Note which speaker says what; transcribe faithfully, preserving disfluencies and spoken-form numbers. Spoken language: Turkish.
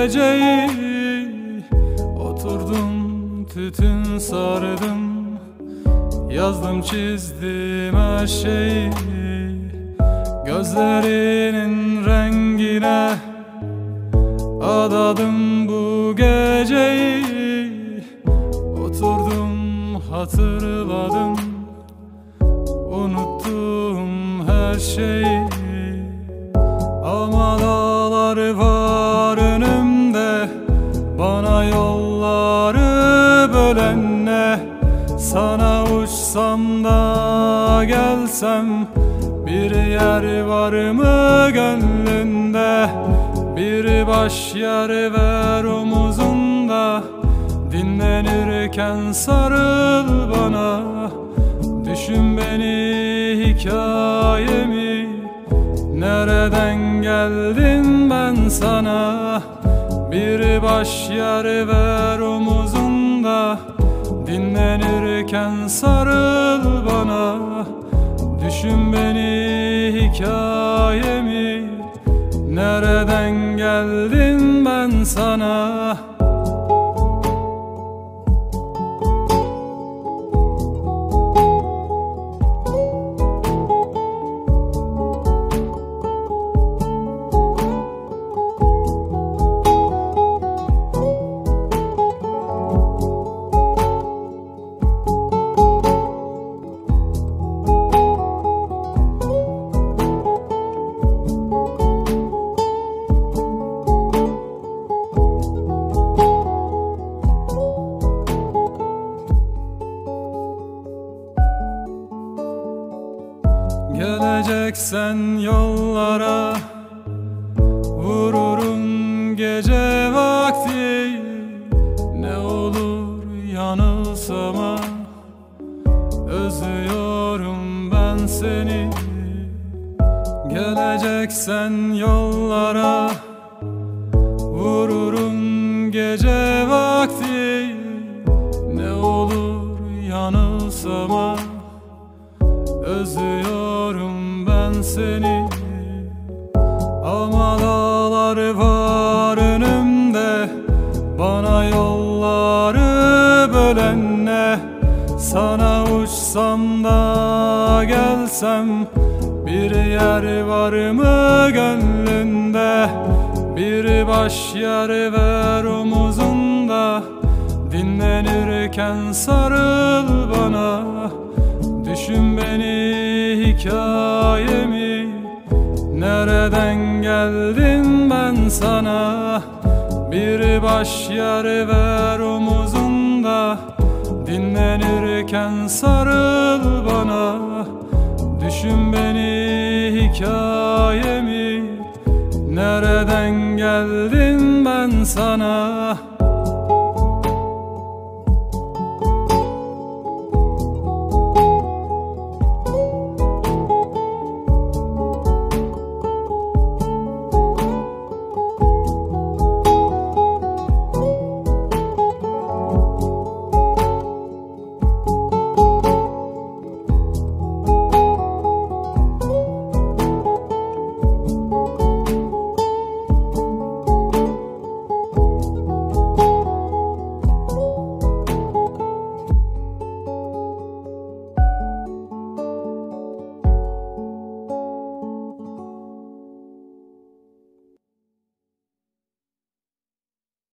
Speaker 1: geceyi. Oturdum tütün sardım, yazdım çizdim her şeyi. Gözlerinin rengine adadım bu geceyi. Oturdum hatırladım, unuttum her şeyi. Ama dağlar var önümde, bana yolları bölen ne? Sana uçsam da gelsem, bir yer var mı gönlünde? Bir baş yer ver omuzunda, dinlenirken sarıl bana. Düşün beni, hikayemi, nereden geldin ben sana? Bir baş yer ver omuzunda, dinlenirken sarıl bana. Düşün beni, hikayemi, nereden geldin ben sana? Geleceksen yollara vururum gece vakti. Ne olur yanılsama, özlüyorum ben seni. Geleceksen yollara vururum gece vakti. Ne olur yanılsama, özlüyorum ben seni. Ama dağlar var önümde, bana yolları bölen ne? Sana uçsam da gelsem, bir yer var mı gönlünde? Bir baş yer ver omuzunda, dinlenirken sarıl bana. Düşün beni, hikayemi, nereden geldin ben sana? Bir baş yer ver omuzunda, dinlenirken sarıl bana. Düşün beni, hikayemi, nereden geldin ben sana?